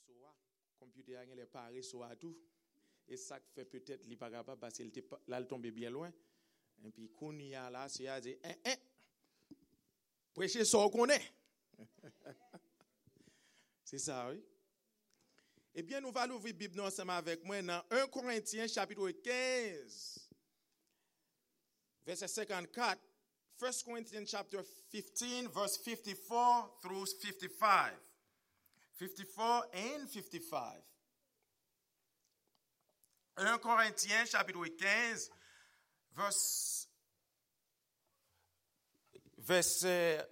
computer a paré so à tout et ça fait peut-être il pas capable parce qu'il là tomber bien loin et puis kounia là c'est a dit prêcher ça on connaît. C'est ça oui. Eh bien nous allons ouvrir Bible ensemble avec moi dans 1 Corinthiens chapitre 15 verset 54. 1 Corinthians chapter 15 verse 54 through 55. 54 and 55. 1 Corinthiens chapitre 15 verset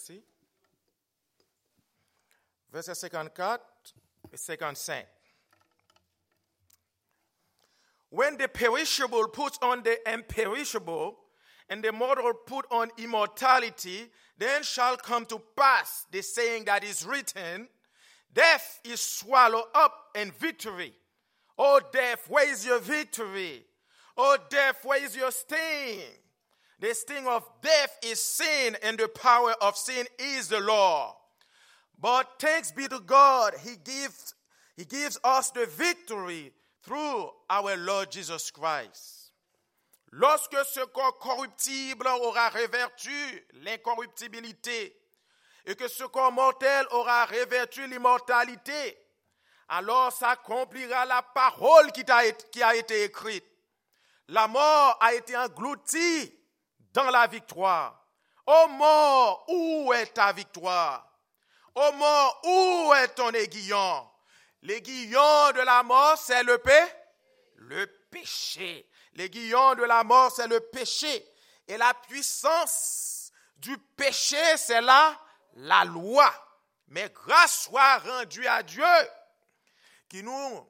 54 et 55. When the perishable puts on the imperishable, and the mortal put on immortality, then shall come to pass the saying that is written, death is swallowed up in victory. O death, where is your victory? O death, where is your sting? The sting of death is sin, and the power of sin is the law. But thanks be to God, He gives us the victory through our Lord Jesus Christ. Lorsque ce corps corruptible aura revêtu l'incorruptibilité et que ce corps mortel aura revêtu l'immortalité, alors s'accomplira la parole qui a été écrite. La mort a été engloutie dans la victoire. Ô mort, où est ta victoire? Ô mort, où est ton aiguillon? L'aiguillon de la mort, c'est le péché. L'aiguillon de la mort, c'est le péché. Et la puissance du péché, c'est la loi. Mais grâce soit rendue à Dieu qui nous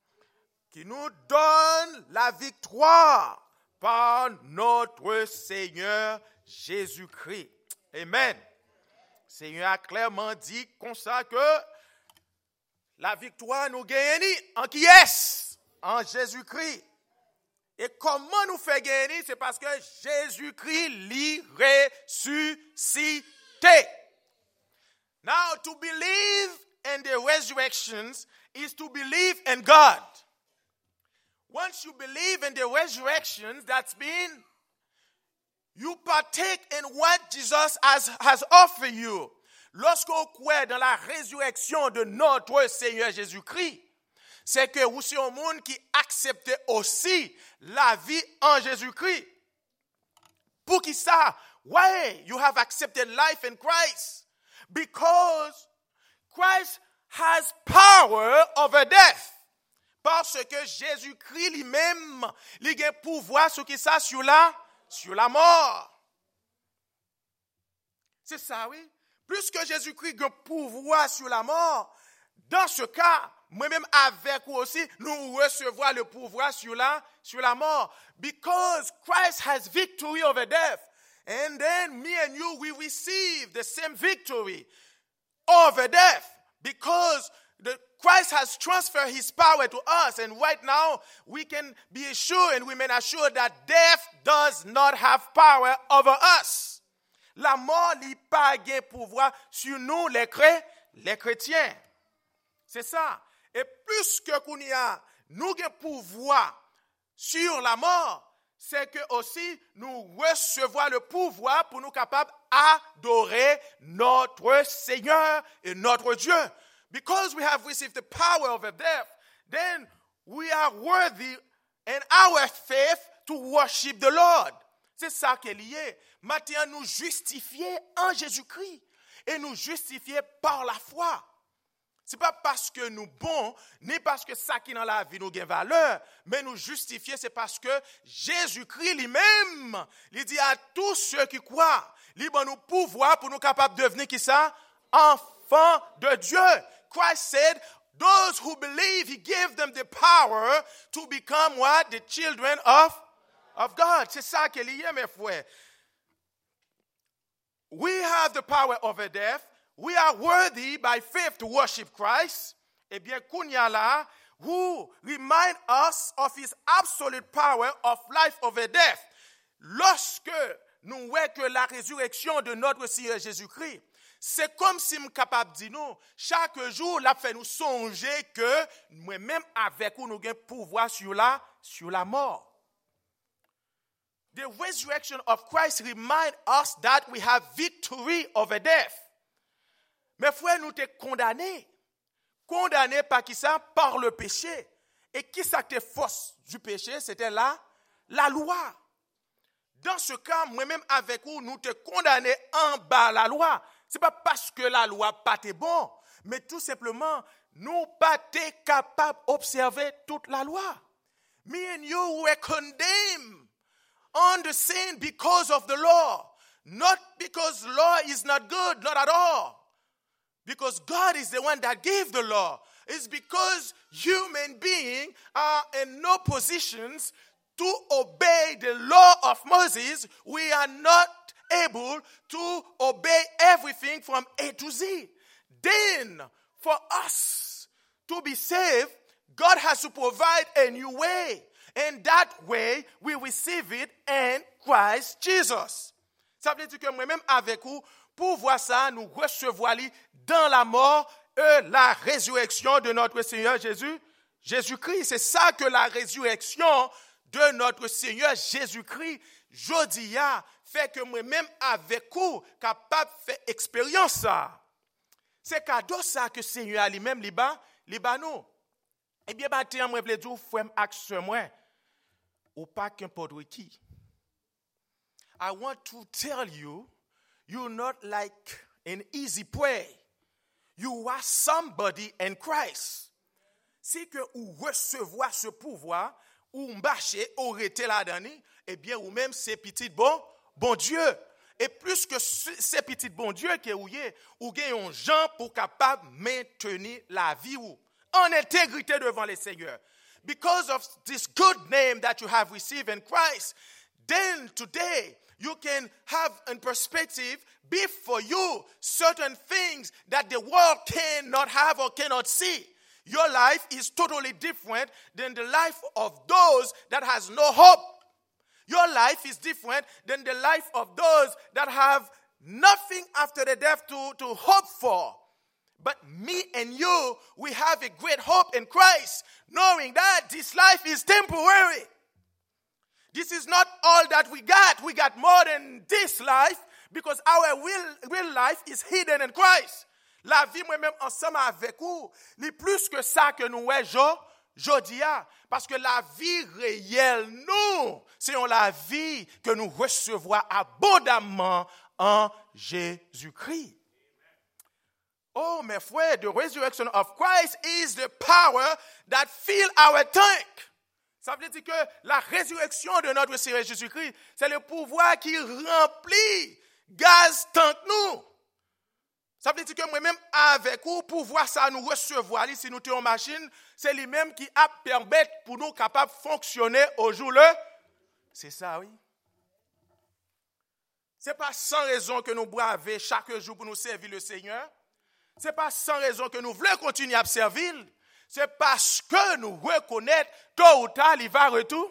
donne la victoire par notre Seigneur Jésus-Christ. Amen. Le Seigneur a clairement dit comme ça que la victoire nous gagne en qui est? En Jésus-Christ. Et comment nous fait gagner? C'est parce que Jésus-Christ l'y ressuscité. Now, to believe in the resurrections is to believe in God. Once you believe in the resurrections, that's mean you partake in what Jesus has offered you. Lorsqu'on croit dans la résurrection de notre Seigneur Jésus-Christ, c'est que vous êtes un monde qui accepte aussi la vie en Jésus-Christ. Pour qui ça? Why you have accepted life in Christ? Because Christ has power over death. Parce que Jésus-Christ lui-même, il a pouvoir sur qui ça? Sur la mort. C'est ça, oui. Plus que Jésus-Christ a pouvoir sur la mort, dans ce cas, moi-même avec vous aussi, nous recevons le pouvoir sur la mort. Because Christ has victory over death. And then me and you, we receive the same victory over death. Because Christ has transferred his power to us. And right now, we can be assured and we may assure that death does not have power over us. La mort n'a pas de pouvoir sur nous, les chrétiens. C'est ça. Et plus que nous avons pouvoir sur la mort, c'est que aussi nous recevons le pouvoir pour nous capables d'adorer notre Seigneur et notre Dieu. Because we have received the power of death, then we are worthy in our faith to worship the Lord. C'est ça qui est lié. Maintenant, nous justifier en Jésus-Christ et nous justifier par la foi. Ce n'est pas parce que nous bons, ni parce que ça qui est dans la vie nous gagne valeur, mais nous justifier, c'est parce que Jésus-Christ lui-même, il dit à tous ceux qui croient, il donne nous pouvoir pour nous capables de devenir qui ça? Enfants de Dieu. Christ said, those who believe, he gave them the power to become what? The children of God. C'est ça qui est lié, mes frères. We have the power over death. We are worthy by faith to worship Christ. Eh bien, Kounyala, who remind us of his absolute power of life over death. Lorsque nous voyons que la résurrection de notre Seigneur Jésus-Christ, c'est comme si je suis capable de dire nous, chaque jour, la fait nous songer que moi-même avec nous, nous avons pouvoir sur la mort. The resurrection of Christ reminds us that we have victory over death. Mais frère, nous sommes condamnés. Condamnés par qui ça? Par le péché. Et qui ça était force du péché? C'était la loi. Dans ce cas, moi-même avec vous, nous te condamnés en bas la loi. Ce n'est pas parce que la loi pas était bon, mais tout simplement, nous pas été capables d'observer toute la loi. Me and you were condemned on the sin because of the law. Not because law is not good, not at all. Because God is the one that gave the law. It's because human beings are in no positions to obey the law of Moses. We are not able to obey everything from A to Z. Then, for us to be saved, God has to provide a new way. And that way, we receive it in Christ Jesus. Ça veut dire que moi-même avec vous, pour voir ça, nous recevons dans la mort la résurrection de notre Seigneur Jésus-Christ. C'est ça que la résurrection de notre Seigneur Jésus-Christ, jodia, fait que moi-même avec vous, capable de faire expérience ça. C'est cadeau ça que Seigneur a lui-même, nous. Eh bien, maintenant, moi, je veux dire, frère, action moi, ou pas qu'importe qui. I want to tell you, you're not like an easy prey. You are somebody in Christ. Si que vous recevez ce pouvoir, ou marcher, ou rester là-dedans, eh bien, ou même ces petits bon Dieu. Et plus que ces petits bon Dieu qui ou gagnent gens pour capable maintenir la vie ou en intégrité devant le Seigneur. Because of this good name that you have received in Christ, then today you can have in perspective be for you certain things that the world cannot have or cannot see. Your life is totally different than the life of those that has no hope. Your life is different than the life of those that have nothing after the death to hope for. But me and you, we have a great hope in Christ, knowing that this life is temporary. This is not all that we got. We got more than this life because our real life is hidden in Christ. La vie, moi-même, ensemble avec vous, n'est plus que ça que nous voyons aujourd'hui. Parce que la vie réelle, nous, c'est la vie que nous recevons abondamment en Jésus-Christ. Oh, mes frères, the resurrection of Christ is the power that fill our tank. Ça veut dire que la résurrection de notre Seigneur Jésus-Christ, c'est le pouvoir qui remplit gaz tank nous. Ça veut dire que moi-même, avec vous, pouvoir ça nous recevoir, si nous sommes en machine, c'est lui-même qui a permis pour nous capables de fonctionner au jour le. C'est ça, oui. Ce n'est pas sans raison que nous bravons chaque jour pour nous servir le Seigneur. Ce n'est pas sans raison que nous voulons continuer à servir. C'est parce que nous reconnaissons tôt ou tard, il va retourner.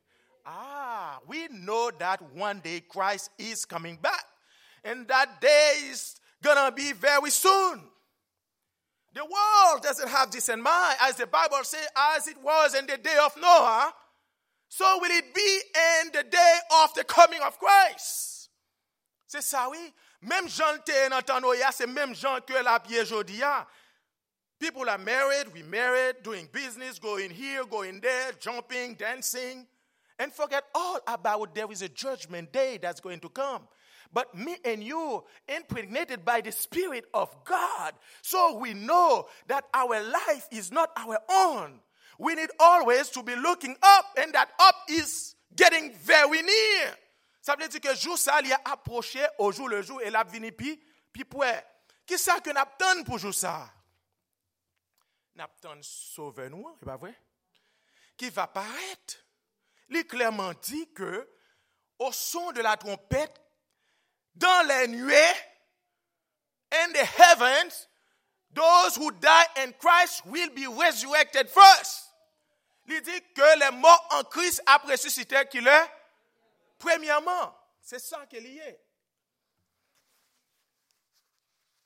Ah, we know that one day Christ is coming back. And that day is going to be very soon. The world doesn't have this in mind. As the Bible says, as it was in the day of Noah, so will it be in the day of the coming of Christ. C'est ça, oui. Même gens qui sont dans Noah, c'est même gens que la vie aujourd'hui. People are married, we married, doing business, going here, going there, jumping, dancing, and forget all about there is a judgment day that's going to come. But me and you, impregnated by the Spirit of God, so we know that our life is not our own. We need always to be looking up, and that up is getting very near. Ça veut dire que jour ça, il a approché au jour le jour, et l'a vini puis pour. Qui ça que n'attend pour jour ça? N'attend sauver nous, c'est pas vrai? Qui va paraître? Il clairement dit que au son de la trompette, dans les nuées, in the heavens, those who die in Christ will be resurrected first. Il dit que les morts en Christ après ressuscité qu'il est premièrement. C'est ça qu'il y est.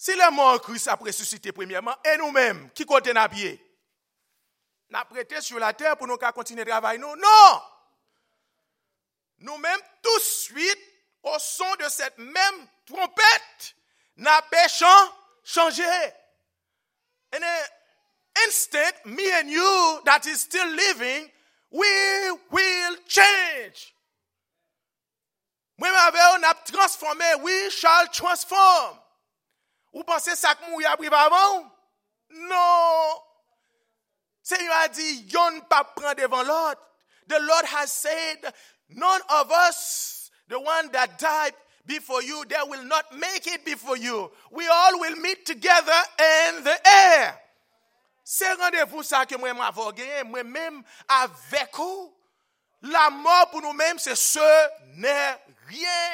Si le mort en Christ a ressuscité premièrement, et nous-mêmes, qui côté n'a pied? N'a prêté sur la terre pour nous continuer de travailler nous? Non! Nous-mêmes, tout de suite, au son de cette même trompette, n'a pas changé. In an instant, me and you that is still living, we will change. Moi, on a transformé, we shall transform. Vous pensez ça que nous y a pris avant? Non. Seigneur a dit, yon pas prend devant l'autre. The Lord has said, none of us, the one that died before you, they will not make it before you. We all will meet together in the air. C'est rendez-vous ça que moi m'avons gagné, moi-même avec vous. La mort pour nous-mêmes, ce n'est rien.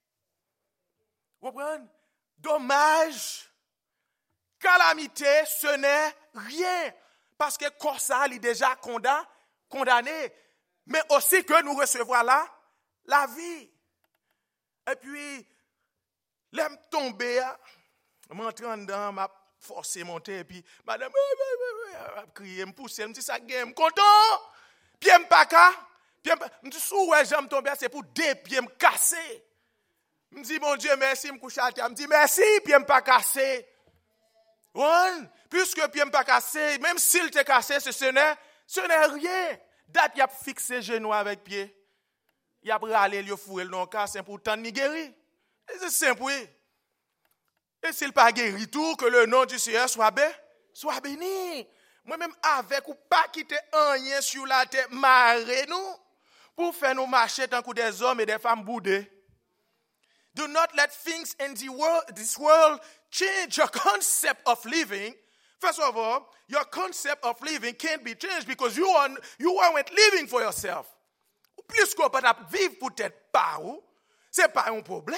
Vous comprenez? Dommage, calamité, ce n'est rien. Parce que corps ça, il est déjà condamné. Mais aussi que nous recevons là, la vie. Et puis, l'aime tomber, m'entrant dedans, m'a forcé monter, et puis, madame, crier, me pousser, me dit ça, me content. Pied me pas qu'à. Me dit, ouais, j'aime tomber, c'est pour deux pieds me casser. Me dit, mon Dieu, merci, me couche à terre. Me dit, merci, pied me pas cassé. Ouais, puisque pied me pas cassé, même s'il t'est cassé, ce n'est rien. Date, il a fixé genou avec pied. Il a râlé, il a fourré le cas, c'est pourtant ni guéri. C'est simple, oui. Et s'il pas guéri tout, que le nom du Seigneur soit béni. Moi-même, avec ou pas quitter rien sur la terre, marrer nous, pour faire nous marcher tant que des hommes et des femmes boudées. Do not let things in this world change your concept of living. First of all, your concept of living can't be changed because you weren't living for yourself. Plus qu'on peut vivre peut-être pas, c'est pas un problème.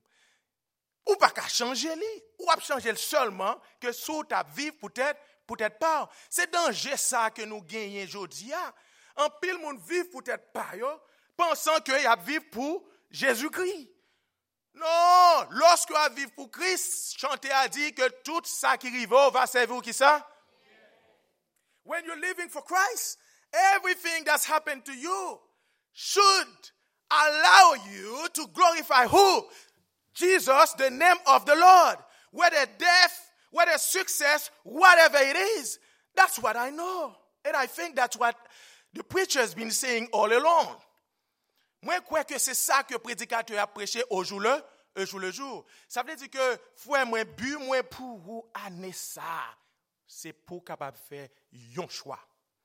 Ou pas qu'à changer lui, ou à changer seulement que sous ta vivre peut-être pas. C'est danger ça que nous gagnons aujourd'hui. En pile monde vivre peut-être pas pensant que y a vivre pour Jésus-Christ. Non, lorsque on vit pour Christ, chanter a dit que tout ça qui arrive va servir qui ça? When you're living for Christ, everything that's happened to you should allow you to glorify who? Jesus, the name of the Lord. Whether death, whether success, whatever it is, that's what I know. And I think that's what the preacher has been saying all along. Moi, crois que c'est ça que le prédicateur a prêché au jour le jour. Ça veut dire que frère, moi, but, moi, pour vous, année ça, c'est pour capable de faire un choix.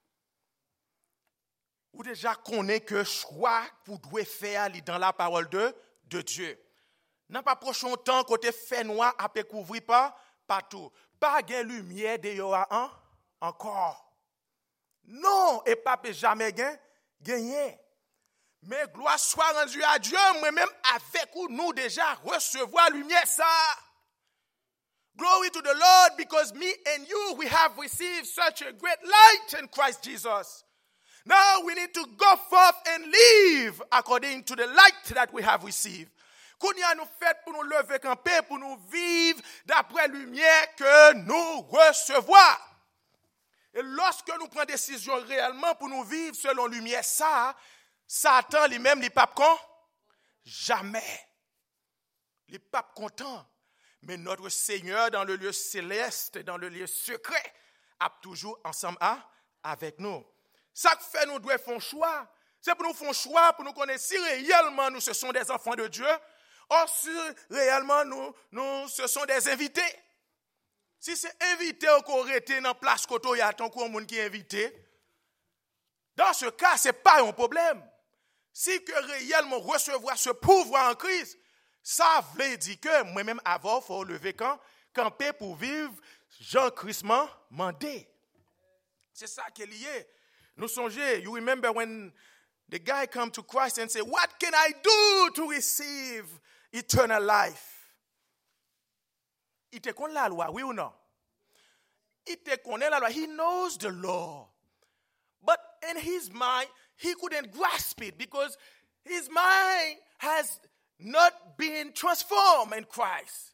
Ou déjà connaît que choix vous devez faire dans la parole de Dieu. N'a pas prochain temps côté fait noir à couvrir pas partout. Pas de lumière de encore. Non, et pas jamais gagner. Mais gloire soit rendue à Dieu, moi-même avec nous déjà recevoir lumière ça. Glory to the Lord, because me and you, we have received such a great light in Christ Jesus. Now we need to go forth and live according to the light that we have received. Kounia nous fait pour nous lever camper, pour nous vivre d'après la lumière que nous recevons. Et lorsque nous prenons décision réellement pour nous vivre selon la lumière ça, Satan lui-même, il n'est pas con? Jamais. Il n'est pas content. Mais notre Seigneur, dans le lieu céleste, dans le lieu secret, a toujours ensemble avec nous. Ça que fait nous devons faire un choix. C'est pour nous faire un choix, pour nous connaître si réellement nous, ce sont des enfants de Dieu, ou si réellement nous, ce sont des invités. Si c'est invité ou qu'on été dans la place côté, il y a tant qu'on monde qui est invité. Dans ce cas, ce n'est pas un problème. Si que réellement recevoir ce pouvoir en Christ, ça veut dire que moi-même avant, il faut lever camper pour vivre Jean-Christ m'a mandé. C'est ça qui est lié. Nous songez, you remember when the guy come to Christ and say, what can I do to receive eternal life? Il te connaît la loi, oui ou non? Il te connaît la loi. He knows the law. But in his mind, he couldn't grasp it because his mind has not been transformed in Christ.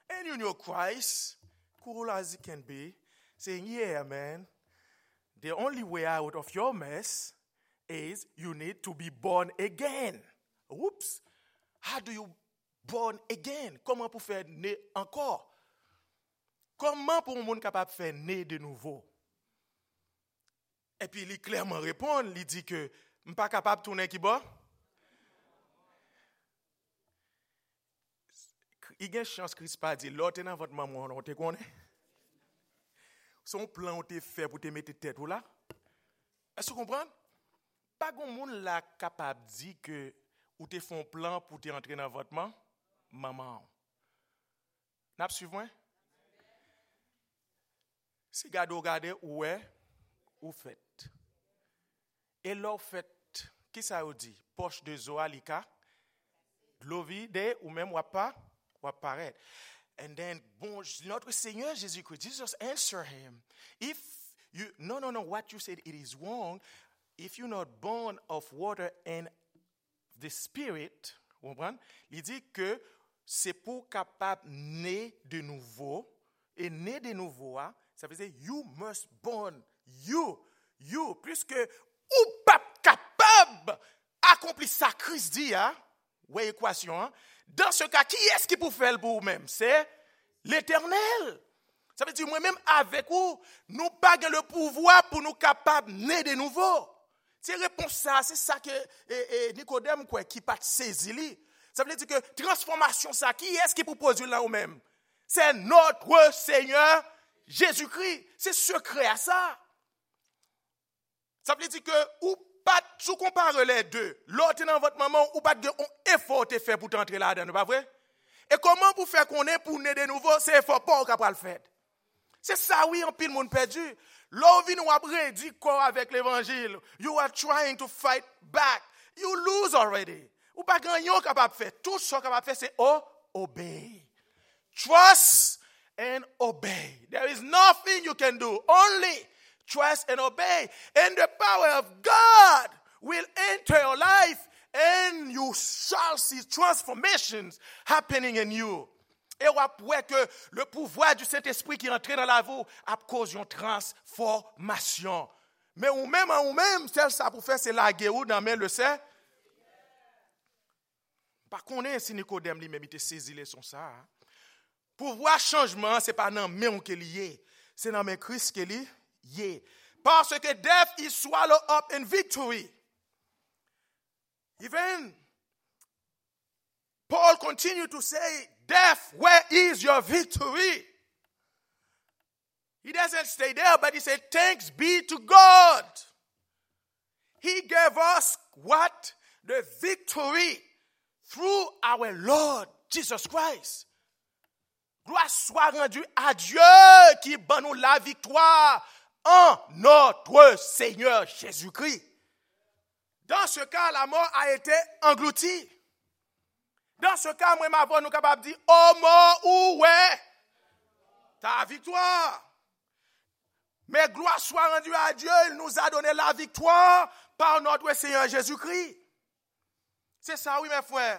And you know Christ, cool as he can be, saying, yeah, man, the only way out of your mess is you need to be born again. Oops. How do you born again? Comment pour faire naître encore? Comment pour un monde capable de faire naître de nouveau? Et puis il clairement répond, il dit que je ne suis pas capable de tourner qui bon. Il y a une chance que Christ pas dit, l'autre dans votre maman, on te connaît. Son plan est fait pour te mettre tête là. Est-ce que vous comprenez? Pas grand monde là capable de dire que ou te font plan pour te entrer dans votre maman. N'a suivez? Si regardez où est ou fait. Et l'on fait qui ça veut dire? Poche de zoalika, de l'eau vide ou même ou pas ou apparaître. And then bon notre Seigneur Jésus-Christ, Jesus answer him. If you no what you said it is wrong. If you're not born of water and the Spirit, vous comprenez? Il dit que c'est pour capable naître de nouveau. Et naître de nouveau, ça veut dire you must born. You, puisque ou pas capable d'accomplir ça, Christ dit, ouais, équation. Dans ce cas, qui est-ce qui peut faire le pour vous-même? C'est l'Éternel. Ça veut dire moi-même avec vous, nous pas le pouvoir pour nous capables de naître de nouveau. C'est réponse ça, c'est ça que Nicodème quoi qui pas saisi li. Ça veut dire que transformation ça qui est-ce qui propose là ou même? C'est notre Seigneur Jésus-Christ. C'est secret à ça. Ça veut dire que ou pas sous comparer les deux. L'autre dans votre maman ou pas de effort te fait pour t'entrer là-dedans, pas vrai? Et comment vous faire qu'on est pour naître de nouveau, c'est effort pas capable le faire. C'est ça oui, en pile monde perdu. L'envie nous a prédit quoi avec l'évangile. You are trying to fight back. You lose already. Ou pas gagner capable de faire. Tout ce capable de faire c'est obey. Trust and obey. There is nothing you can do. Only trust and obey. And the power of God will enter your life and you shall see transformations happening in you. Et on voit que le pouvoir du Saint-Esprit qui est entré dans la vie a causé une transformation. Mais ou même, celle ça pour faire c'est la guerre dans mais le sait. Par contre, si Nicodème lui-même il te saisi les son ça. Pouvoir changement c'est pas dans mais on qui lié, c'est dans mais Christ qui lié. Parce que death is swallowed up in victory. Even Paul continued to say, death, where is your victory? He doesn't stay there, but he said, thanks be to God. He gave us what? The victory through our Lord Jesus Christ. Gloire soit rendue à Dieu qui donne nous la victoire en notre Seigneur Jésus-Christ. Dans ce cas, la mort a été engloutie. Dans ce cas, moi, ma voix, nous sommes capables de dire, oh mort, où est ta victoire? Mais gloire soit rendue à Dieu, il nous a donné la victoire par notre Seigneur Jésus-Christ. C'est ça, oui, mes frères.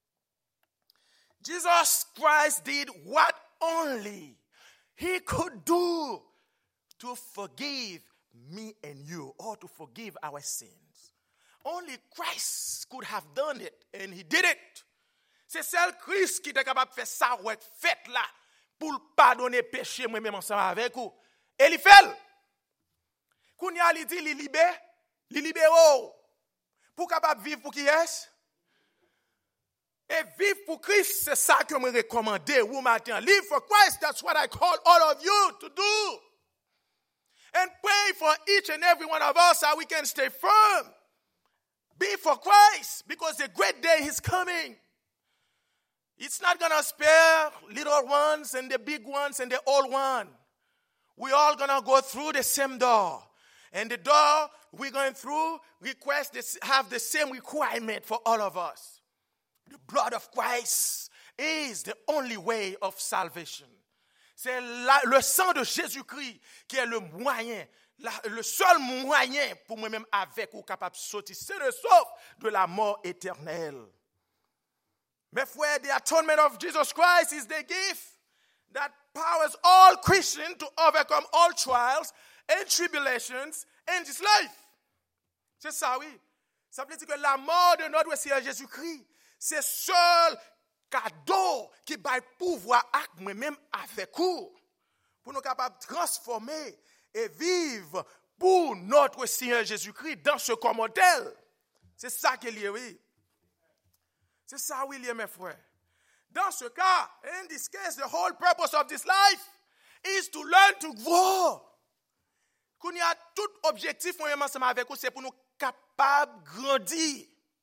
Jesus Christ did what only he could do to forgive me and you, or to forgive our sins. Only Christ could have done it, and he did it. C'est seul Christ qui était capable de faire ça, ouais, fait là, pour pardonner péché, moi-même ensemble avec vous. Et il fait. Kounya, il dit, il libère, pour capable vivre pour qui est-ce? Et vivre pour Christ, c'est ça que je me recommande, vous matin. Live for Christ, that's what I call all of you to do. And pray for each and every one of us so we can stay firm. Be for Christ, because the great day is coming. It's not going to spare little ones and the big ones and the old one. We're all going to go through the same door. And the door we're going through have the same requirement for all of us. The blood of Christ is the only way of salvation. C'est le sang de Jésus-Christ qui est le moyen, le seul moyen pour moi-même avec ou capable de sortir. C'est le sauf de la mort éternelle. Mes frères, the atonement of Jesus Christ is the gift that powers all Christians to overcome all trials and tribulations in this life. C'est ça, oui. Ça veut dire que la mort de notre Seigneur Jésus-Christ, c'est seul cadeau qui va pouvoir avec moi-même avec vous, pour nous capables de transformer et vivre pour notre Seigneur Jésus-Christ dans ce modèle. C'est ça qu'il y a, oui. C'est ça, oui, mes frères. Dans ce cas, in this case, the whole purpose of this life is to learn to grow. Qu'on y a tout objectif, moi, ensemble avec vous, c'est pour nous capables de grandir.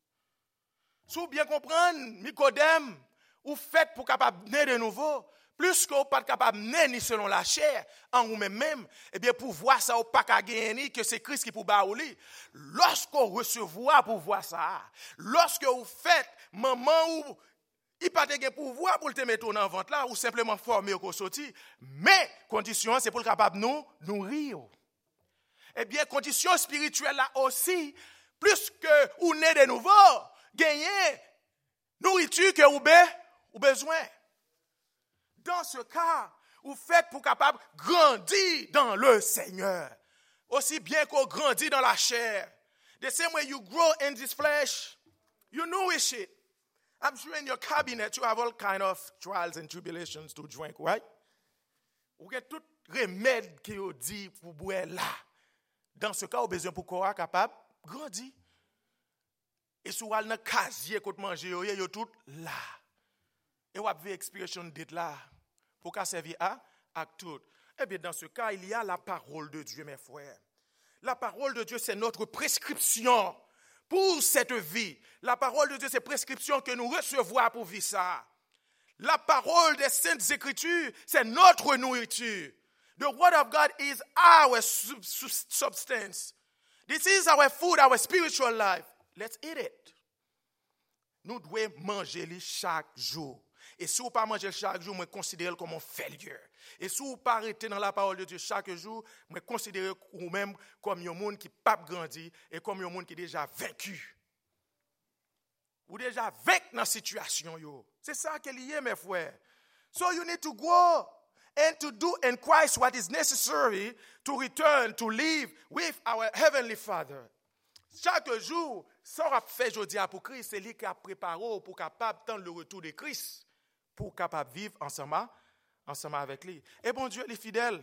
Si vous bien comprendre, Nicodème, ou faites pour capable de naître de nouveau, plus que vous pas capable de naître ni selon la chair, en vous-même, eh bien, pour voir ça, vous pas qu'à gagner, que c'est Christ qui pour baouli. Lorsque vous recevez pour voir ça, lorsque vous faites, maman ou il pas de pouvoir pour te mettre dans le ventre là, ou simplement former au sorti, mais condition, c'est pour le capable de nous nourrir. Eh bien, condition spirituelle là aussi, plus que vous naît de nouveau, gagner nourriture que vous besoin. Dans ce cas, vous faites pour capable grandir dans le Seigneur. Aussi bien qu'on grandit dans la chair. The same way you grow in this flesh, you nourish it. I'm sure in your cabinet you have all kind of trials and tribulations to drink, right? Vous avez tout remède qui vous dit pour boire là. Dans ce cas, vous avez besoin pour corps capable grandir. Et si vous allez dans le casier que vous mangez, vous avez tout là. Et vous avez expiration date là. Pour qu'à servir à tout. Eh bien, dans ce cas, il y a la parole de Dieu, mes frères. La parole de Dieu, c'est notre prescription pour cette vie. La parole de Dieu, c'est prescription que nous recevons pour vivre ça. La parole des Saintes Écritures, c'est notre nourriture. The Word of God is our substance. This is our food, our spiritual life. Let's eat it. Nous devons manger chaque jour. Et si vous ne pas manger chaque jour, moi considère comme un failure. Et si vous ne pas arrêter dans la parole de Dieu chaque jour, moi considère vous-même comme un monde qui n'a pas grandi et comme un monde qui est déjà vaincu. Ou déjà vaincu dans la situation. C'est ça qu'il y a, mes frères. So you need to grow and to do in Christ what is necessary to return to live with our Heavenly Father. Chaque jour, ça qu'on fait aujourd'hui pour Christ, c'est lui qui a préparé pour capable attendre le retour de Christ. Pour capable vivre ensemble avec lui. Et bon Dieu, les fidèles,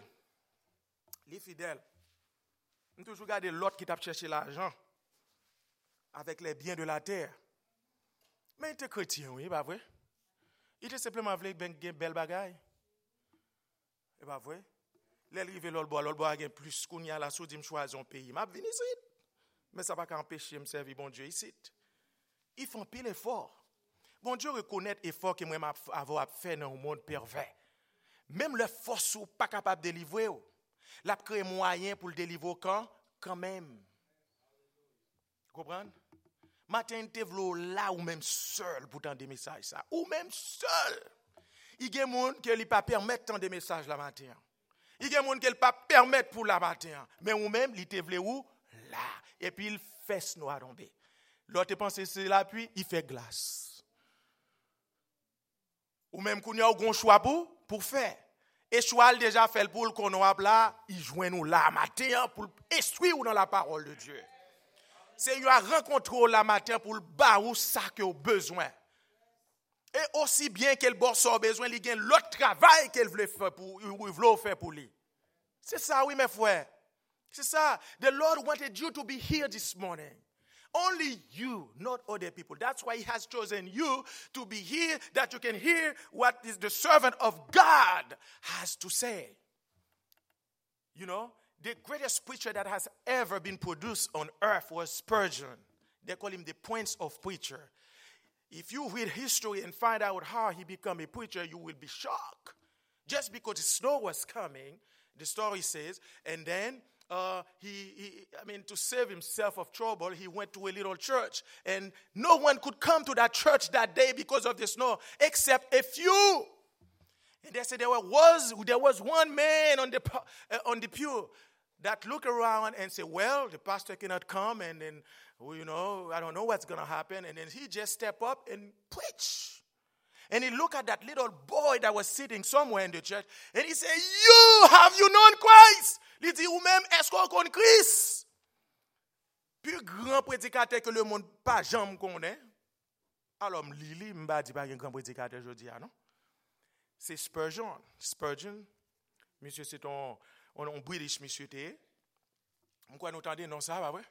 on toujours regarder l'autre qui t'a cherché l'argent avec les biens de la terre. Mais il était chrétien, oui, pas vrai? Il était simplement voulu une belle bagaille. Et pas vrai? L'arrivé l'autre bois a plus qu'on y a la soudie me choisir un pays. M'a venu ici. Mais ça va pas empêcher me servir bon Dieu ici. Ils font pile effort. Bon Dieu reconnaît l'effort que moi avoir fait dans le monde pervers. Même le force ou pas capable de délivrer, l'a créé moyen pour le délivrer quand même. Vous comprenez? Matin te vlo là ou même seul pour tendre des messages ça, ou même seul. Il y a des gens qui ne pas permettre tant de messages la matin. Il y a des gens qui ne pas permettre pour la matin, mais ou même il te vle où là et puis il fait noir tomber. L'autre pense c'est la pluie, il fait glace. Ou même qu'on y a un choix pour faire. Et choix déjà fait pour le qu'on a là, il joint nous là matin pour instruire dans la parole de Dieu. C'est il a rencontré la matin pour le barou ça que a besoin. Et aussi bien qu'elle bosse a besoin, il y a l'autre travail qu'elle veut faire pour lui. C'est ça oui mes frères. C'est ça. The Lord wanted you to be here this morning. Only you, not other people. That's why he has chosen you to be here, that you can hear what is the servant of God has to say. You know, the greatest preacher that has ever been produced on earth was Spurgeon. They call him the Prince of Preacher. If you read history and find out how he became a preacher, you will be shocked. Just because the snow was coming, the story says, and then to save himself of trouble, he went to a little church. And no one could come to that church that day because of the snow, except a few. And they said there was one man on the pew that looked around and said, well, the pastor cannot come, and then, I don't know what's going to happen. And then he just stepped up and preached. And he looked at that little boy that was sitting somewhere in the church. And he said, have you known Christ? Il dit, ou même, est-ce qu'on connaît Christ? Plus grand prédicateur que le monde pas jamais connaît. Alors, Lili, m'a dit pas un grand prédicateur aujourd'hui, non? C'est Spurgeon. Spurgeon, monsieur, c'est un British monsieur. Pourquoi nous entendons non ça, pas vrai?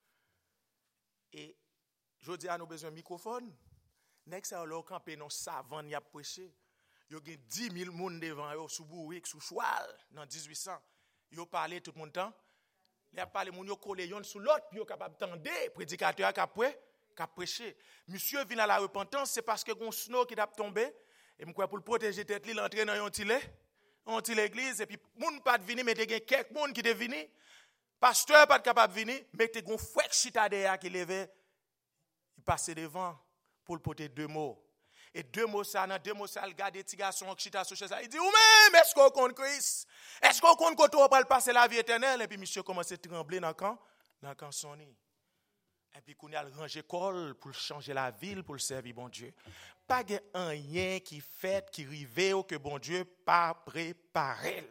Et je dis à nous besoin de microphone. Next ça leur camper non savant y a prêché. Yo gen 10 000 moun devant yo sous bourrique sous choual dans 1800. Yo parler tout mon temps. Il a parlé moun yo collé yon sous l'autre puis yo capable tendre prédicateur qui prêché. Monsieur vient à la repentance c'est parce que gon snow qui t'a tombé et m'kwa pour le protéger tête li l'entrer dans yon ti l'église et puis moun pas de venir mais te gen quelques moun qui te venir. Pasteur pas capable venir mais te gon fouet chita derrière qui levé il passait devant pour le porter 2 mots. Et 2 mots ça, dans 2 mots ça, il garde des petits garçons qui chita sur ça. Il dit, ou même, est-ce qu'on compte Christ? Est-ce qu'on compte qu'on va passer la vie éternelle? Et puis, monsieur commence à trembler dans le camp son nid. Et puis, qu'on a rangé col pour changer la ville, pour le servir, bon Dieu. Pas de rien qui fait, qui rive, ou que bon Dieu pas préparé.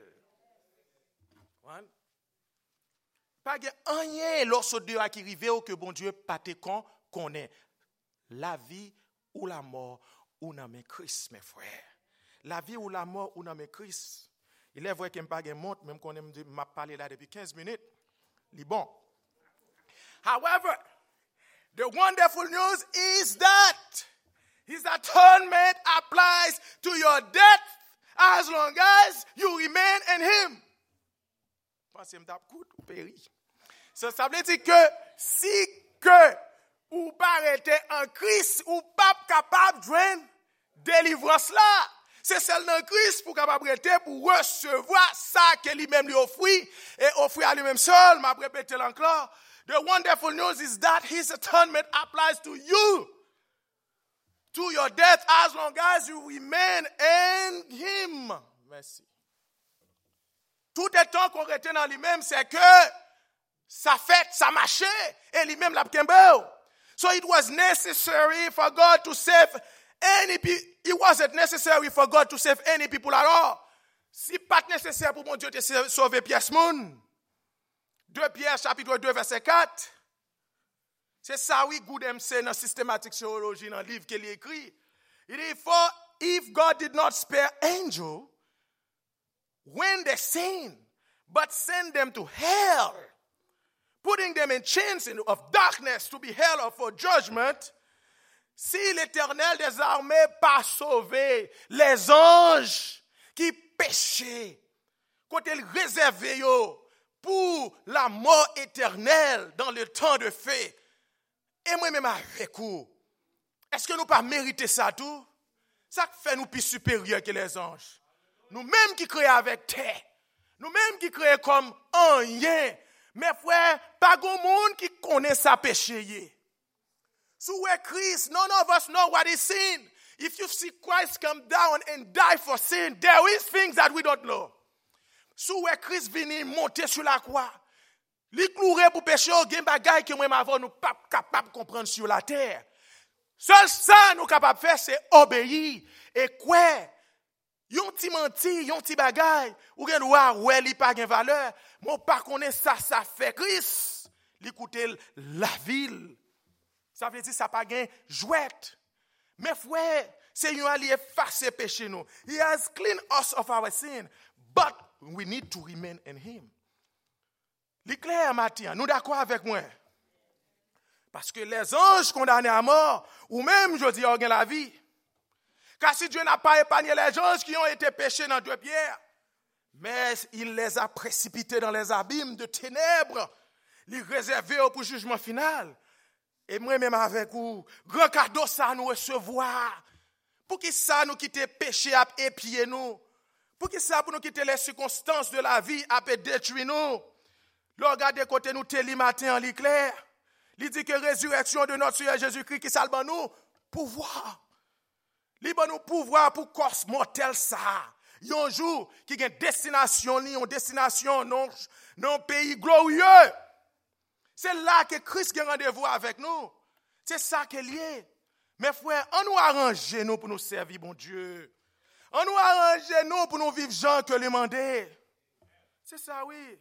Pas de rien lorsque Dieu a qui rive, ou que bon Dieu pas te connaît. La vie ou la mort, ou dans mes Christ, mes frères. La vie ou la mort, ou dans mes Christ. Il est vrai qu'il n'y a pas de montre, même qu'on m'a parlé là depuis 15 minutes. C'est bon. However, the wonderful news is that his atonement applies to your death as long as you remain in him. Pensez me tape coup ou péri. Ça veut dire que si que ou pas arrêter en Christ, ou pas capable de joindre délivrance là. C'est celle dans Christ pour capable arrêter pour recevoir ça que lui-même lui offre et offrir à lui-même seul. M'a répété encore. The wonderful news is that his atonement applies to you, to your death, as long as you remain in him. Merci. Tout le temps qu'on retient dans lui-même, c'est que ça fait, ça marchait et lui-même l'a kembe. So it was necessary for God to save any people. It wasn't necessary for God to save any people at all. Si pas nécessaire pour mon Dieu de sauver Pierre Moun. 2 Pierre chapitre 2 verset 4. C'est ça oui Goodham c'est dans systematic theology dans le livre qu'il écrit. Il dit for if God did not spare angels when they sinned but sent them to hell, putting them in chains of darkness to be held for judgment, si l'Éternel des armées pas sauvé les anges qui péchaient, quand il réservait pour la mort éternelle dans le temps de feu, et moi-même avec vous, est-ce que nous pas mérité ça tout? Ça fait nous plus supérieurs que les anges. Nous-mêmes qui créons avec terre, nous-mêmes qui créons comme un rien. Mes frères, pas grand monde qui connaît sa péché. So where Christ, none of us know what is sin. If you see Christ come down and die for sin, there is things that we don't know. So where Christ vient monter sur la croix, li clouer pour péché, gen bagay que moi avant nous pas capable comprendre sur la terre. Seul ça nous capable faire c'est obéir et quoi. Yon ti menti, yon ti bagay, ou gen ouais li pa gen valeur, mon pas connaît ça fait Christ. Li coûter la ville. Ça veut dire ça pas gen jouette. Mais frère, c'est yon ali effacer péché nous. He has cleaned us of our sin, but we need to remain in him. Li clair matin, nous d'accord avec moi? Parce que les anges condamnés à mort ou même je dis ont la vie. Car si Dieu n'a pas épargné les gens qui ont été péchés dans 2 Pierre, mais il les a précipités dans les abîmes de ténèbres, les réservés pour jugement final. Et moi-même avec vous, grand cadeau ça nous recevoir. Pour qui ça nous quitter péché à épier nous? Pour qui ça pour nous quitter les circonstances de la vie à détruire nous? Regardez côté nous télé matin en l'éclair. Il dit que résurrection de notre Seigneur Jésus-Christ qui salve nous pouvoir. Libre nous pouvoir pour corps mortel ça. Un jour qui a une destination, non pays glorieux. C'est là que Christ a rendez-vous avec nous. C'est ça qui est lié. Mes frères, on nous arrange nous pour nous servir, bon Dieu. On nous arrange nous pour nous vivre Jean que lui mandé. C'est ça, oui.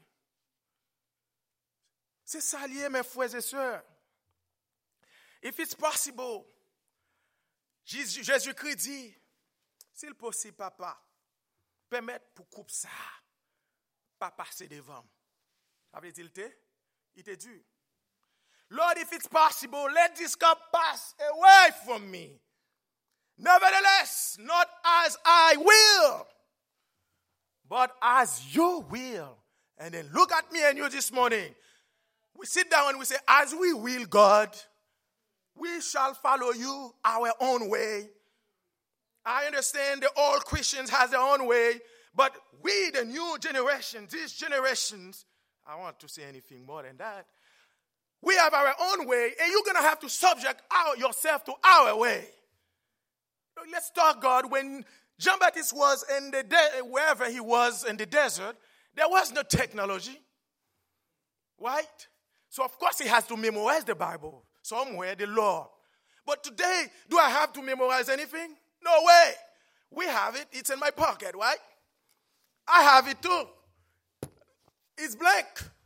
C'est ça lié, mes frères et sœurs. If it's possible, Jésus-Christ dit, s'il possible, papa, permettre pour couper ça, pas passer devant. Ça veut dire, il te dit, Lord, if it's possible, let this cup pass away from me. Nevertheless, not as I will, but as you will. And then look at me and you this morning. We sit down and we say, as we will, God, we shall follow you our own way. I understand the old Christians has their own way, but we, the new generation, these generations, I want to say anything more than that. We have our own way, and you're going to have to subject yourself to our way. Let's talk, God. When Jean-Baptiste was in wherever he was in the desert, there was no technology, right? So, of course, he has to memorize the Bible somewhere, the law. But today, do I have to memorize anything? No way. We have it. It's in my pocket, right? I have it too. It's blank.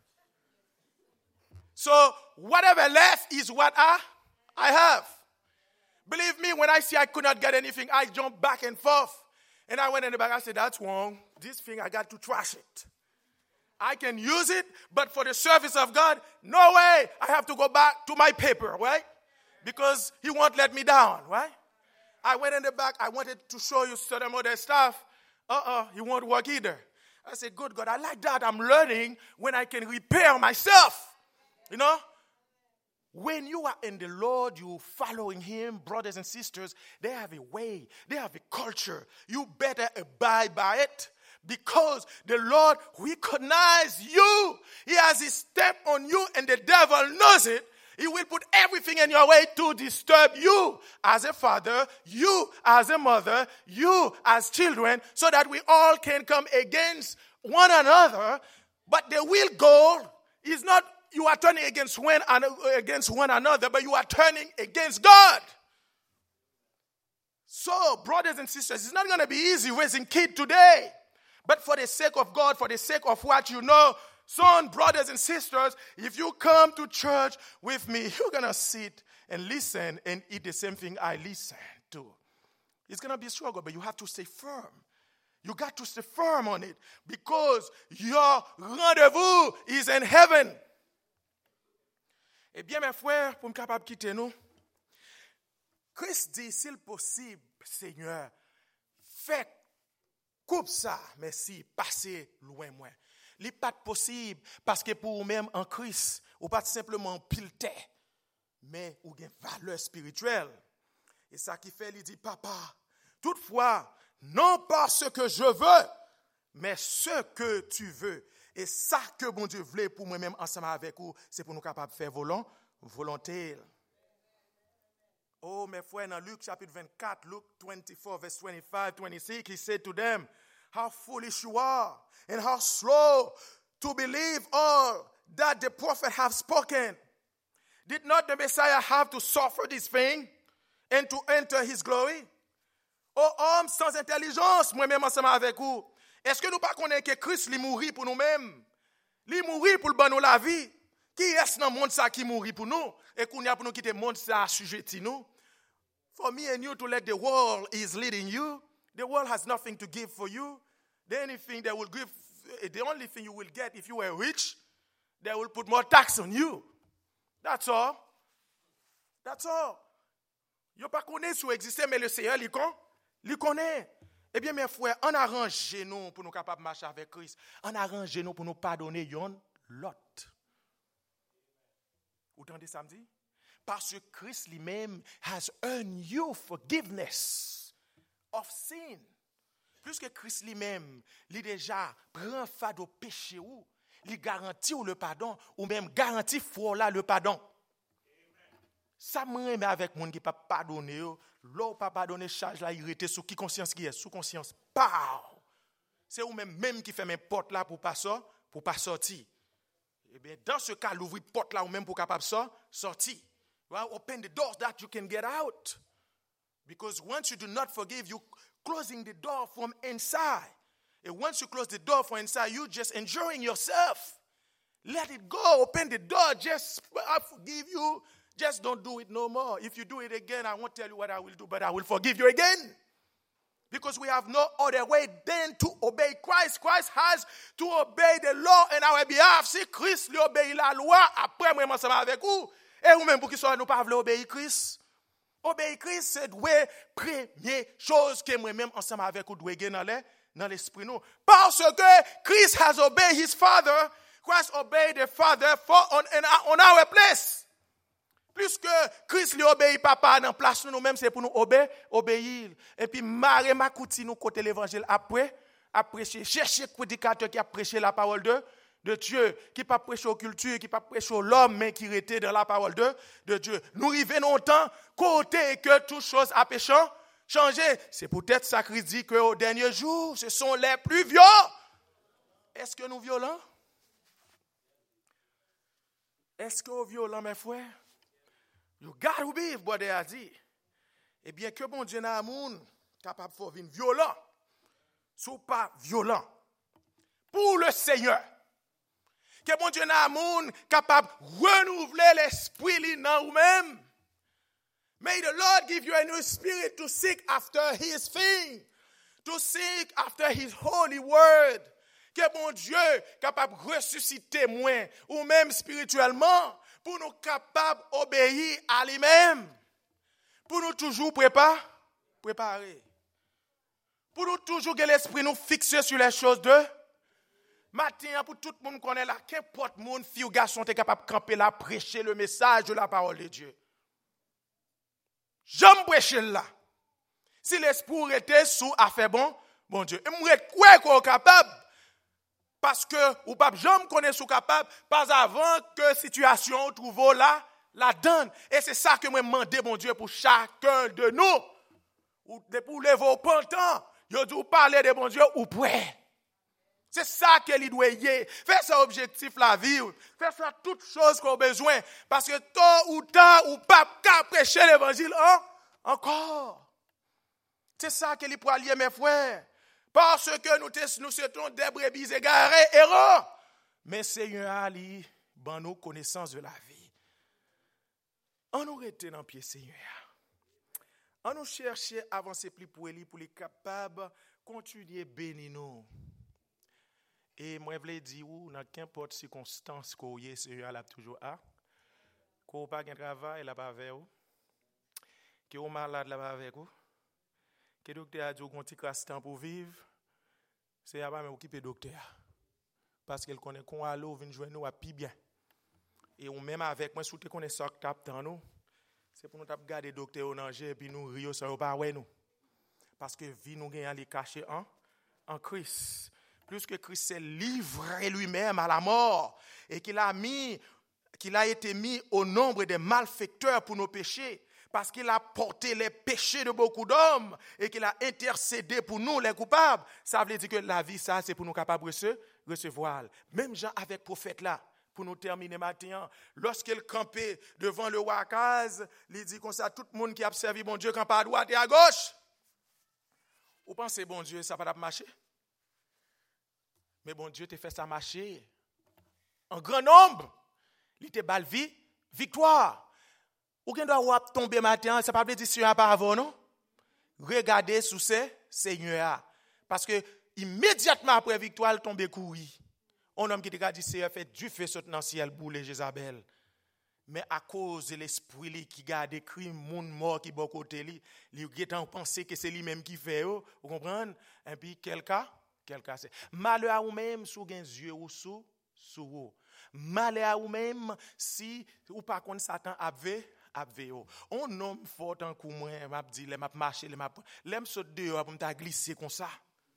So, whatever left is what I have. Believe me, when I see I could not get anything, I jump back and forth. And I went in the back, I said, that's wrong. This thing, I got to trash it. I can use it, but for the service of God, no way. I have to go back to my paper, right? Because he won't let me down, right? I went in the back, I wanted to show you certain other stuff. He won't work either. I said, good God, I like that. I'm learning when I can repair myself. You know? When you are in the Lord, you following him, brothers and sisters, they have a way, they have a culture. You better abide by it because the Lord recognizes you. He has his step on you and the devil knows it. He will put everything in your way to disturb you as a father, you as a mother, you as children, so that we all can come against one another. But the real goal is not you are turning against one another, but you are turning against God. So, brothers and sisters, it's not going to be easy raising kids today. But for the sake of God, for the sake of what you know, son, brothers and sisters, if you come to church with me, you're going to sit and listen and eat the same thing I listen to. It's going to be a struggle, but you have to stay firm. You got to stay firm on it because your rendezvous is in heaven. Eh bien, mes frères, pour me capable de quitter nous, Christ dit, s'il possible, Seigneur, fais coupe ça, mais si passez loin moins. Ce n'est pas possible parce que pour vous-même en Christ, ou pas simplement pileté, mais ou une valeur spirituelle. Et ça qui fait, il dit, papa, toutefois, non pas ce que je veux, mais ce que tu veux. Et ça que bon Dieu voulait pour moi-même ensemble avec vous, c'est pour nous capables de faire volonté. Oh, mes frères, dans Luc chapitre 24, Luke 24, verse 25, 26, he said to them, how foolish you are, and how slow to believe all that the prophet have spoken. Did not the Messiah have to suffer this thing and to enter his glory? Oh, homme sans intelligence, moi-même ensemble avec vous. Est-ce que nous ne connaissons pas que Christ lui mourit pour nous-mêmes? Lui mourit pour le bon nous la vie. Qui est-ce dans le monde ça qui mourit pour nous? Et qu'on y a pour nous quitter le monde ça assujetti nous? For me and you to let the world is leading you, the world has nothing to give for you. The only thing you will get if you were rich, they will put more tax on you. That's all. That's all. Yo pas connaît si vous existez, mais le Seigneur lui connaît. Eh bien, mes frères, on arrange nous pour nous capables de marcher avec Christ. On arrange nous pour nous pardonner l'autre. Vous entendez ça me dit? Parce que Christ lui-même has earned you forgiveness of sin. Plus que Christ lui-même, il déjà prend fardeau péché ou, il garantit le pardon, ou même garantit pour là le pardon. Ça me met avec monde qui pas pardonner, l'autre pas pardonner charge là, il était sous qui conscience qui est sous conscience. Pow! C'est ou même qui fait mes portes là pour pas sortir. Eh bien dans ce cas, l'ouvrir porte là ou même pour capable sortir. Well, open the doors that you can get out. Because once you do not forgive, you closing the door from inside. And once you close the door from inside, you just enjoying yourself. Let it go. Open the door. Just, I forgive you. Just don't do it no more. If you do it again, I won't tell you what I will do, but I will forgive you again. Because we have no other way than to obey Christ. Christ has to obey the law in our behalf. Si Christ lui obéit la loi, après moi ensemble avec vous, et vous même pour qui soit nous pas voulons obéir Christ. Obéir Christ, c'est la première chose que moi-même ensemble avec vous doit gagner dans l'esprit nous. Parce que Christ has obeyed his Father, Christ obeyed the Father on our place. Plus que Christ lui obéit papa dans place nous-mêmes, c'est pour nous obéir. Et puis, marrer ma couti nous côté l'évangile après prêcher. Chercher prédicateur qui a prêché la parole de Dieu, qui pas prêché aux cultures, qui pas prêché aux l'homme, mais qui était dans la parole de Dieu. Nous arrivons au temps côté que toute chose a changé. C'est peut-être ça Christ dit qu'au dernier jour, ce sont les plus violents. Est-ce que nous violents? Est-ce que nous violents, mes frères? You got to be, brother a dit. Eh bien, que bon Dieu n'a un monde capable de faire violent, soit pas violent, pour le Seigneur. Que bon Dieu n'a un monde capable de renouveler l'esprit dans vous-même. May the Lord give you a new spirit to seek after his thing, to seek after his holy word. Que bon Dieu capable de ressusciter moi, ou même spirituellement, pour nous capables d'obéir à lui-même. Pour nous toujours préparer. Pour nous toujours que l'esprit nous fixe sur les choses de matin, pour tout le monde connaît là, qu'importe monde, fille ou garçon, est capable de camper là, prêcher le message de la parole de Dieu. J'aime prêcher là. Si l'esprit était sous affaire bon Dieu. Et moi, quoi qu'on est capable. Parce que, ou pas, j'aime qu'on est sous capable, pas avant que situation trouve là, la donne. Et c'est ça que moi demande, mon Dieu, pour chacun de nous. Ou pour les vos pantans, yo dû parler de mon Dieu ou prêt. C'est ça qu'il doit y avoir. Faire ça objectif la vie. Faire ça toutes choses qu'on a besoin. Parce que tôt ou tard, ou pas qu'à prêcher l'évangile encore. C'est ça qu'il doit lier, mes frères. Parce que nous sommes des brebis égarées, errants. Mais Seigneur Ali, ban nous connaissance de la vie. On nous rete dans pied Seigneur. On nous chercher à avancer plus pour lui, pour les capables continuer bénir nous. Et moi, je voulais dire, dans n'importe circonstance qu'on y est, Seigneur l'a toujours à. Qu'on n'a pas de travail, il n'a pas avec vous. Qu'on est malade, il n'a pas avec vous. Que le docteur a dit qu'on a un petit temps pour vivre, c'est à pas occuper le docteur. Parce qu'elle connaît qu'on a l'eau, vient jouer nous à plus bien. Et on même avec moi, surtout qu'on est sorti dans nous, c'est pour nous garder le docteur au danger et puis nous rire sans pas ouais nous. Parce que vie nous gagne à les cacher en Christ. Plus que Christ s'est livré lui-même à la mort et qu'il a été mis au nombre des malfaiteurs pour nos péchés. Parce qu'il a porté les péchés de beaucoup d'hommes et qu'il a intercédé pour nous, les coupables. Ça veut dire que la vie, ça, c'est pour nous capables de recevoir. Même Jean avec le prophète là, pour nous terminer maintenant, lorsqu'il campait devant le roi Akaz, il dit comme ça, tout le monde qui a servi bon Dieu campe à droite et à gauche. Vous pensez, bon Dieu, ça va pas marcher? Mais bon Dieu t'a fait ça marcher. En grand nombre, il t'a bal victoire. Ou bien doit tomber matin, ça pas dire Seigneur par avant non? Regardez sous ces Seigneur parce que immédiatement après victoire, il tombe courir. Un homme qui te dit Seigneur fait du feu sauter dans le ciel boule Jézabel. Mais à cause de l'esprit qui garde crime monde mort qui bon côté lui, il a pensé que c'est lui même qui fait vous comprenez? Et puis quelqu'un c'est malheur à vous même sous un yeux ou sous vous. Malheur à vous même si ou pas contre Satan avait on homme fort en coup moi m'a dit les m'a marcher les m'a l'aime saute dehors pour me glisser comme ça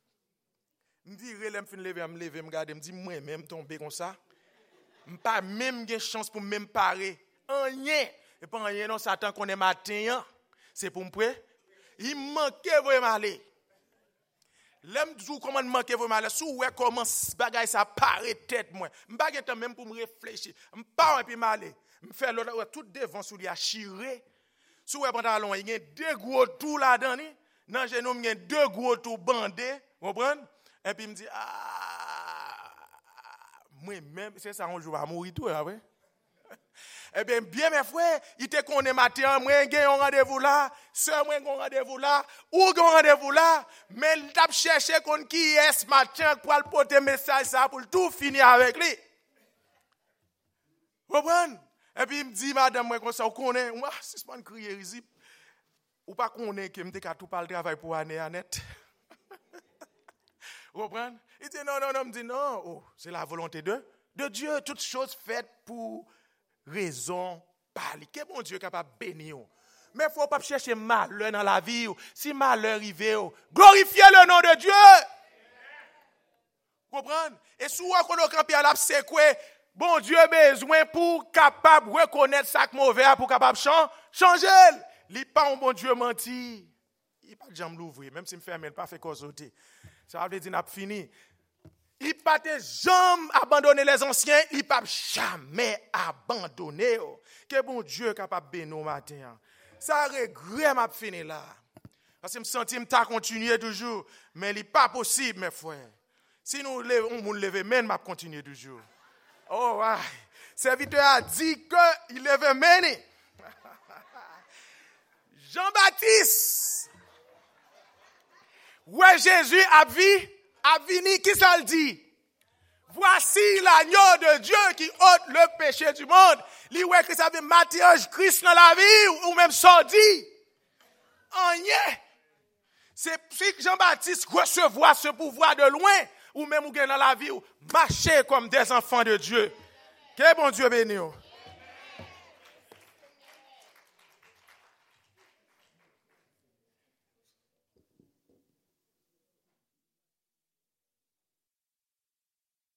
me virer l'aime fin lever me regarder me dit moi même tomber comme ça pas même gain chance pour même parer rien et pas rien non Satan connaît matin c'est pour me prêt il manquait vraiment aller l'aime toujours comment manquer vraiment aller sous ouais comment bagaille ça paraît tête moi m'pas gain temps même pour me réfléchir m'pas et puis m'aller me faire l'autre tout devant sous lui à chirer Sous le pantalon, il y a deux gros trous là-dedans. Dans le genou, il y a deux gros trous bandés. Vous comprenez? Et puis il me dit, moi-même, c'est ça, on joue à mourir tout, là, oui. Eh bien, mes frères, il te connaît matin, moi, j'ai un rendez-vous là, soeur, moi, j'ai un rendez-vous là, ou j'ai un rendez-vous là, mais il t'a cherché qui est ce matin pour le porter message ça, pour tout finir avec lui. Vous comprenez? Et puis il me dit, madame, moi, comme ça, vous connaissez, moi, si c'est pas une crier ici, ou pas connaître que je me tout par le travail pour année à net. Vous comprenez? Il dit, non, il me dit, non, oh, c'est la volonté de Dieu, toutes choses faites pour raison parler. Quel bon Dieu est capable de bénir. Mais il ne faut pas chercher malheur dans la vie. Si malheur arrive, glorifiez le nom de Dieu. Vous comprenez? Et souvent, quand on campe à la c'est quoi? Bon Dieu a besoin pour capable de reconnaître ça mauvais, pour capable de changer. Il n'est pas un bon Dieu menti. Il n'est pas de jambe l'ouvrir, même si me ferme, il pas fait cause sauter. Ça veut dire qu'il n'a pas fini. Il n'a pas jamais abandonné les anciens, il n'a jamais abandonné. Que bon Dieu est capable de bénir au matin. Ça regret m'a fini là. Parce que je me sens que je continuer toujours. Mais il n'est pas possible, mes frères. Si nous levons main, je continuer toujours. Oh, ouais. Serviteur a dit qu'il levait main. Jean-Baptiste. Ouais, Jésus a venu, qui ça le dit? Voici l'agneau de Dieu qui ôte le péché du monde. Lui, ouais, que ça veut Matthias Christ dans la vie, ou même sordi. Rien. C'est si Jean-Baptiste recevoir ce pouvoir de loin, ou même ou dans la vie, ou marcher comme des enfants de Dieu. Que bon Dieu bénisse.